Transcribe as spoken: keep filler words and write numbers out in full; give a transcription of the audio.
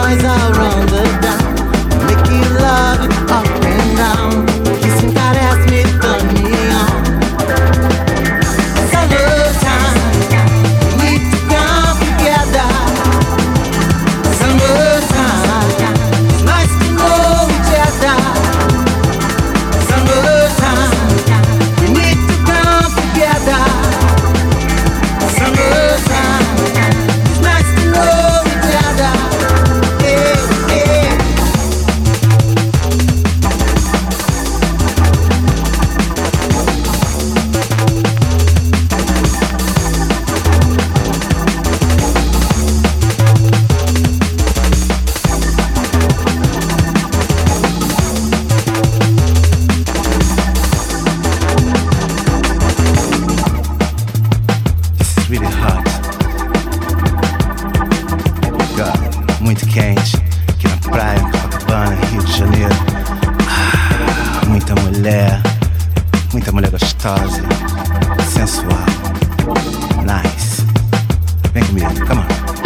boys are on the down, making love up and down, kissing caress me, turn me on. Summertime, we need to come together. Summertime, it's nice to know each other. Summertime, we need to come together. Summertime, it's nice to know each other. Yeah, yeah. This is really hot. God, muito quente. Aqui na praia, Copacabana, Rio de Janeiro. Ah, muita mulher. Muita mulher gostosa. Sensual. Nice. Vem comigo, come on.